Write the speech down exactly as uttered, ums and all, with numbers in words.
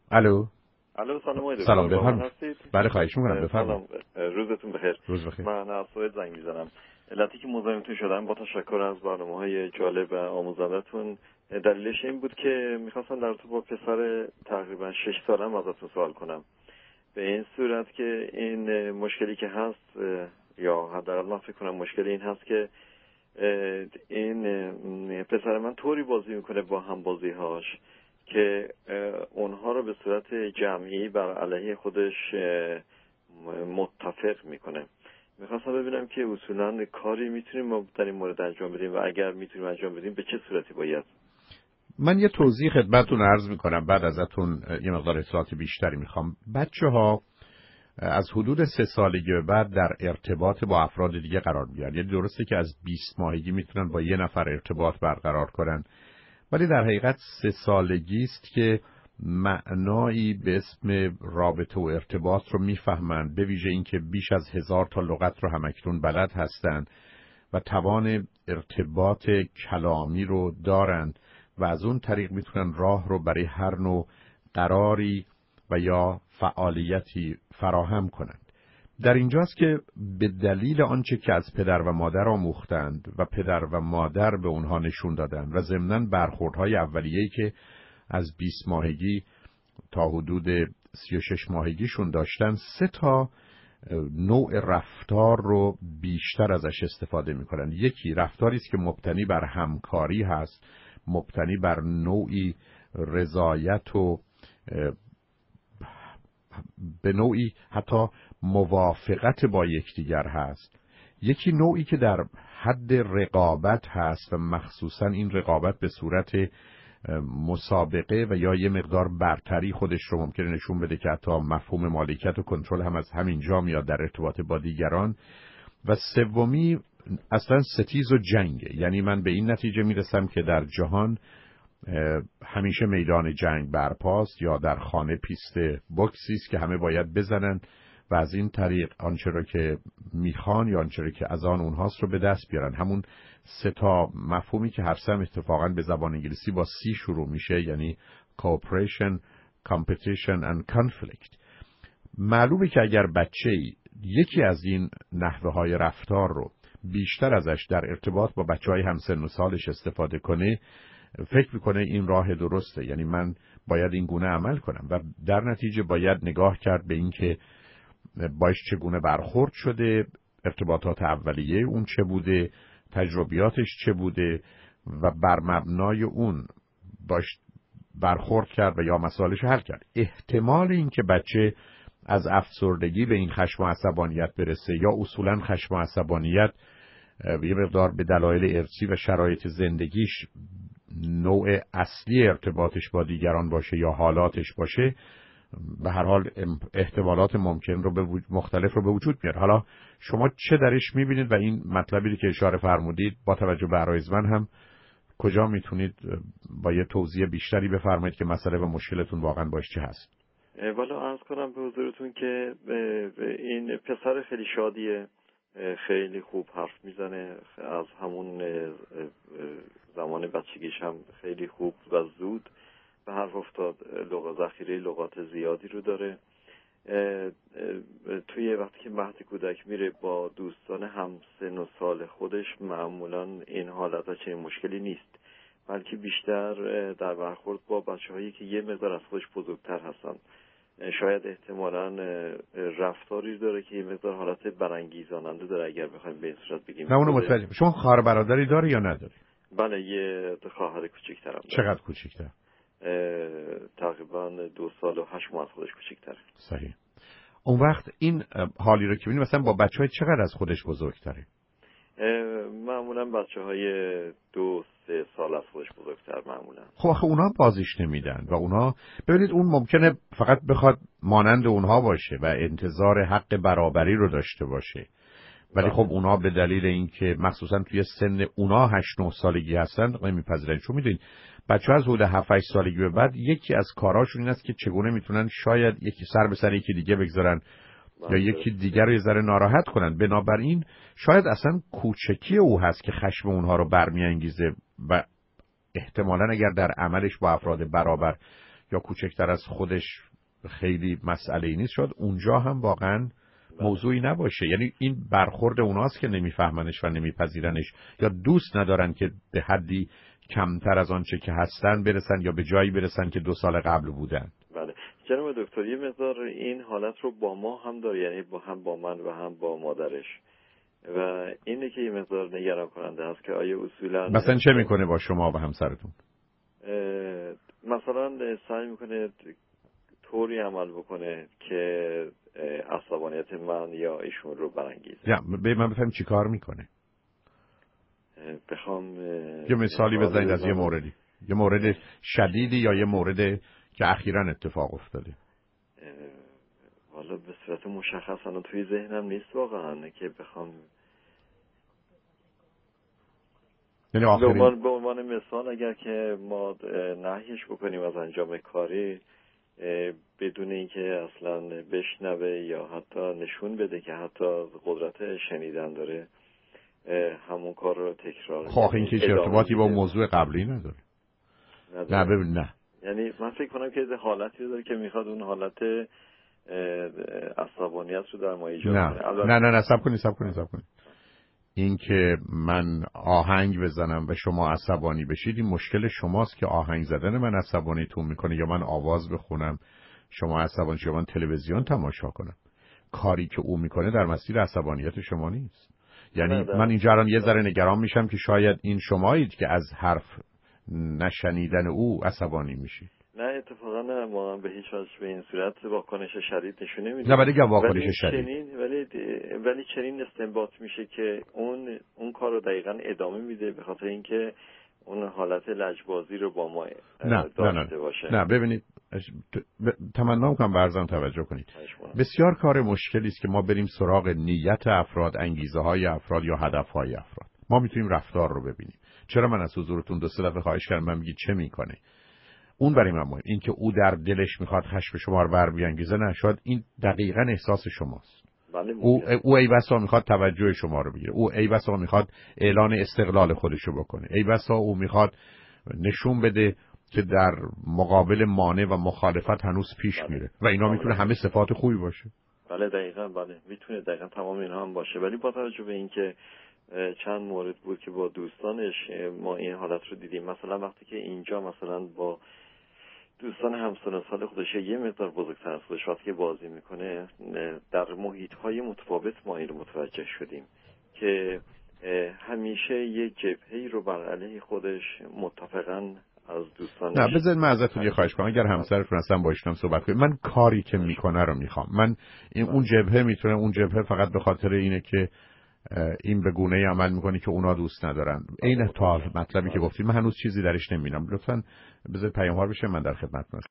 الو. الو سلام آقای دکتر. سلام بفرمایید. بله خواهش می‌کنم بفرمایید. روزتون بخیر. روز بخیر. من از سوئد زنگ می‌زنم. علتی که مزاحمتون شدم با تشکر از برنامه‌های جالب و آموزنده‌تون، دلیلش این بود که می‌خواستم در رابطه با پسر تقریبا شش سالم ازتون سوال کنم. به این صورت که این مشکلی که هست، یا حداقل من فکر کنم مشکل این هست که این پسر من طوری بازی میکنه با هم بازی‌هاش که اونها رو به صورت جمعی بر علیه خودش متفق میکنه. میخواستم ببینم که اصولاً کاری میتونیم ما در این مورد انجام بدیم و اگر میتونیم انجام بدیم به چه صورتی باید؟ من یه توضیح خدمتتون عرض میکنم، بعد ازتون یه مقدار اطلاعات بیشتری میخوام. بچه‌ها از حدود سه سالگی به بعد در ارتباط با افراد دیگه قرار میگیرن. یعنی درسته که از بیست ماهگی میتونن با یه نفر ارتباط برقرار کنن، ولی در حقیقت سه سالگی است که معنایی به اسم رابطه و ارتباط رو میفهمند، به ویژه این که بیش از هزار تا لغت رو همکنون بلد هستند و توان ارتباط کلامی رو دارند و از اون طریق میتونن راه رو برای هر نوع قراری و یا فعالیتی فراهم کنند. در اینجاست که به دلیل آنچه که از پدر و مادر آموختند و پدر و مادر به اونها نشون دادند و ضمناً برخوردهای اولیه‌ای که از بیست ماهگی تا حدود سی و شش ماهگیشون داشتن، سه تا نوع رفتار رو بیشتر ازش استفاده میکنن. یکی رفتاری است که مبتنی بر همکاری هست، مبتنی بر نوعی رضایت و به نوعی حتی موافقت با یکدیگر هست. یکی نوعی که در حد رقابت هست و مخصوصا این رقابت به صورت مسابقه و یا یه مقدار برتری خودش رو ممکنه نشون بده که حتی مفهوم مالکیت و کنترل هم از همین جا میاد در ارتباط با دیگران. و سومی اصلا ستیز و جنگه. یعنی من به این نتیجه میرسم که در جهان همیشه میدان جنگ برپاست یا در خانه پیست بوکسی است که همه باید بزنن و از این طریق آنچه را که میخوان یا آنچه را که از آن اونهاست رو به دست بیارن. همون سه تا مفهومی که هر سه اتفاقا به زبان انگلیسی با سی شروع میشه، یعنی cooperation, competition and conflict. معلومه که اگر بچه‌ای یکی از این نحوه های رفتار رو بیشتر ازش در ارتباط با بچه‌های همسن و سالش استفاده کنه، فکر میکنه این راه درسته، یعنی من باید این گونه عمل کنم و در نتیجه باید نگاه کرد به این که باش چگونه برخورد شده، ارتباطات اولیه اون چه بوده، تجربیاتش چه بوده و بر مبنای اون باش برخورد کرد و یا مسائلش حل کرد. احتمال این که بچه از افسردگی به این خشم و عصبانیت برسه یا اصولا خشم و عصبانیت یه مقدار به دلایل ارثی و شرایط زندگیش نوع اصلی ارتباطش با دیگران باشه یا حالاتش باشه، به هر حال احتمالات ممکن رو به مختلف رو به وجود میاره. حالا شما چه درش میبینید و این مطلبی که اشاره فرمودید با توجه به عرایض من هم کجا میتونید با یه توضیح بیشتری بفرمایید که مسئله و مشکلتون واقعا باش چه هست؟ والا عرض کنم به حضورتون که این پسر خیلی شادیه، خیلی خوب حرف میزنه، از همون زمان بچگیش هم خیلی خوب و زود به حرف افتاد، لغات ذخیره لغات زیادی رو داره. توی وقتی که مهد کودک میره با دوستان هم سن و سال خودش معمولا این حالت و چنین مشکلی نیست، بلکه بیشتر در برخورد با بچه‌هایی که یه مقدار از خودش بزرگتر هستن شاید احتمالاً رفتاری داره که یه مقدار حالت برانگیزاننده داره، اگر بخوایم به این صورت بگیم. نه اونو متوجه. شما خواهر برادری داری یا نداری؟ بله یه خواهر کوچیک‌ترم دارم. چقدر کوچیک‌تر؟ تقریباً دو سال و هشت ماه از خودش کوچیک‌تره. صحیح. اون وقت این حالی رو که می‌بینی مثلا با بچه‌های چقدر از خودش بزرگتره؟ معمولاً بچه‌های دو سه سال از خودش بزرگتر معمولاً. خب آخه اونا بازیش نمیدن و اونا ببینید اون ممکنه فقط بخواد مانند اونها باشه و انتظار حق برابری رو داشته باشه، ولی خب اونا به دلیل اینکه مخصوصا توی سن اونا هشت نه سالگی هستن نمیپذیرن. چون میدونید بچه‌ها از حدود هفت هشت سالگی به بعد یکی از کاراشون این است که چگونه میتونن شاید یکی سر به سر یکی دیگه بگذارن یا یکی دیگر رو یه ذره ناراحت کنن. بنابراین شاید اصلا کوچکی او هست که خشم اونها رو برمیانگیزه و احتمالاً اگر در عملش با افراد برابر یا کوچکتر از خودش خیلی مسئله ای نیست، شاید اونجا هم واقعا موضوعی نباشه. یعنی این برخورد اوناست که نمیفهمنش و نمیپذیرنش یا دوست ندارن که به حدی کمتر از آنچه که هستن برسن یا به جایی برسن که دو سال قبل بودن. بله جناب دکتر، یه مقدار این حالت رو با ما هم داره، یعنی با هم با من و هم با مادرش، و اینه که یه مقدار نگران کننده است که آیا اصولا مثلا چه میکنه با شما و همسرتون؟ مثلا سعی میکنه طوری عمل بکنه که عصبانیت من یا ایشون رو برانگیزه. یا به من بفهم چی کار میکنه؟ بخوام یه مثالی بزنید از یه موردی، یه مورد شدیدی یا یه مورد که اخیراً اتفاق افتاده. والا به صورت مشخص الان توی ذهنم نیست واقعا که بخوام یعنی آخرین به عنوان به عنوان مثال اگر که ما نهیش بکنیم از انجام کاری بدون اینکه اصلا بشنوه یا حتی نشون بده که حتی قدرت شنیدن داره، همون کار رو تکرار. خب این که چه ارتباطی با موضوع قبلی نداره. نه ببین نه، یعنی من فکر کنم که حالتی داره که میخواد اون حالت عصبانیت رو در ما ایجاد کنه. نه نه نه صبر کنید صبر کنید صبر کنید. این که من آهنگ بزنم و شما عصبانی بشید این مشکل شماست که آهنگ زدن من عصبانیتون میکنه، یا من آواز بخونم شما عصبانی، یا من تلویزیون تماشا کنم. کاری که او میکنه در مسیر عصبانیت شما نیست. یعنی من اینجا الان یه ذره نگران میشم که شاید این شمایید که از حرف نشنیدن او عصبانی میشید. نه اتفاقا نه، ما به هیچ وجه به این صورت واکنش شدید نشون نمیدیم. نه ولی که واکنش شدید چنین ولی ولی چنین استنباط میشه که اون اون کار رو دقیقاً ادامه میده به خاطر اینکه اون حالت لجبازی رو با ما نه داشته نه نه. باشه. نه ببینید تمنا میکنم برزن توجه کنید. بسیار کار مشکلی است که ما بریم سراغ نیت افراد، انگیزه های افراد یا هدف های افراد. ما میتونیم رفتار رو ببینیم. چرا من از حضورتون دو سه دفعه خواهش کردم من میگید چه میکنه؟ اون برای من مهم. این که او در دلش میخواد خشم شما رو بر بیانگیزه، نه، شاید این دقیقاً احساس شماست. بله او او ای بسا میخواد توجه شما رو بگیره، او ای بسا میخواد اعلان استقلال خودش رو بکنه، ای بسا او میخواد نشون بده که در مقابل مانع و مخالفت هنوز پیش بله. میره و اینا میتونه همه صفات خوبی باشه. بله دقیقاً، بله میتونه دقیقاً تمام اینها هم باشه، ولی با توجه به اینکه چند مورد بود که با دوستانش ما این حالت رو دیدیم، مثلا وقتی که اینجا مثلا با دوستان همسن و سال خودش یه مقدار بزرگتر از خودش وقتی که بازی میکنه در محیط‌های متفاوت ما این رو متوجه شدیم که همیشه یه جبهه‌ای رو بر علیه خودش متفقاً از دوستانش. نه بذارید من ازتون یه خواهش کنم، اگر همسرتون هستن با ایشون صحبت کنید. من کاری که میکنه رو میخوام. من این اون جبهه میتونه اون جبهه فقط به خاطر اینه که این به گونه‌ای عمل میکنه که اونا دوست ندارن. این تا مطلبی که گفتید من هنوز چیزی درش نمیبینم. لطفاً بذارید پیام‌ها بشه، من در خدمتتونم.